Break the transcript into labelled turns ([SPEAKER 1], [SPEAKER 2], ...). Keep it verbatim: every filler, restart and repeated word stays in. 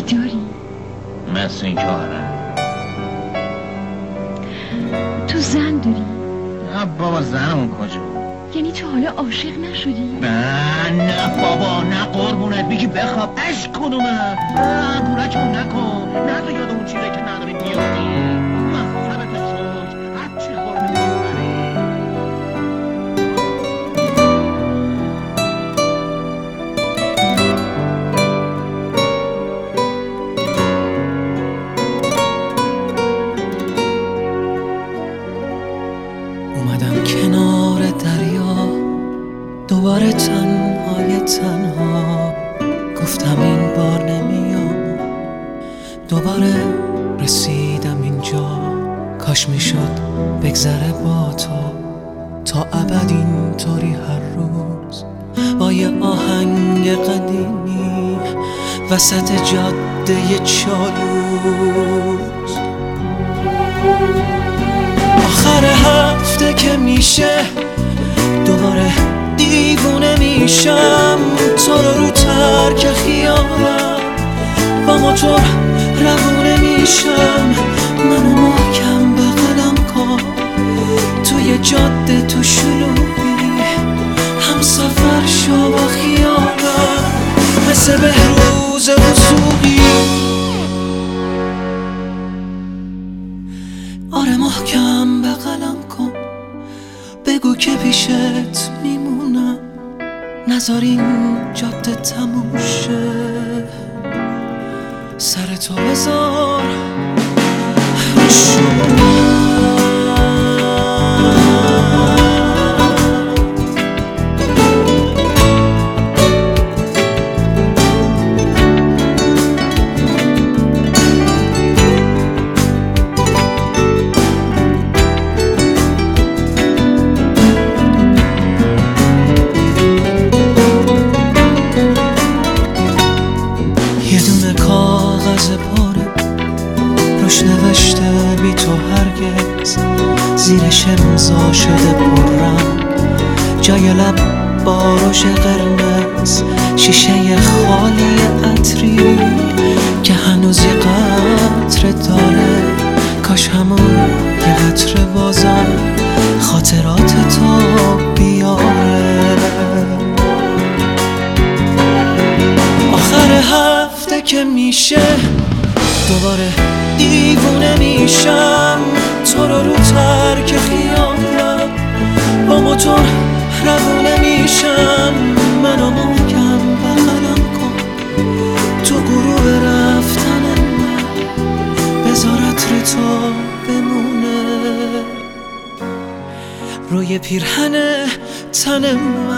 [SPEAKER 1] داری؟
[SPEAKER 2] مثل این که آره.
[SPEAKER 1] تو زن داری؟
[SPEAKER 2] نه بابا زنمون کجا؟
[SPEAKER 1] یعنی تو حالا عاشق نشدی؟
[SPEAKER 2] نه نه بابا نه قربونت بگی بخواب اش کدومه؟ نه گولکمون نکن نه تو یاد اون چیزایی که نداری بیادی مخصبت سوچ هرچی خورده میبری.
[SPEAKER 3] اومدم کنار دریا دوباره تنهای تنها، گفتم این بار نمیام. دوباره رسیدم اینجا، کاش میشد بگذره با تو تا ابد اینطوری هر روز با یه آهنگ قدیمی وسط جاده چالوس. آخر هفته که میشه دوباره دیوونه میشم، تو رو رو ترک خیالم با موتور روونه میشم. منو محکم بغلم کن توی جاده تو شلوغی، هم سفر شو با خیالم مثل بهروز وثوقی. آره محکم بغلم کن، بگو که پیشت میمونم، نذار این جاده تموم شه. سر تو بذار رو شونم. یه دونه کاغذ پاره روش نوشته بی تو هرگز، زیرش امضا شده پررنگ، جای لب باروش قرمز، شیشه خالی عطری که هنوز یه قطره داره. کاش همون یه قطره بازم خاطرات تو بیاره. آخر هفته که میشه دوباره دیوونه میشم، تو رو رو ترک خیالم با موتور روونه میشم. منو محکم بغلم کن تو گروه رفتن من، بذار عطر تو بمونه روی پیرهن تن من.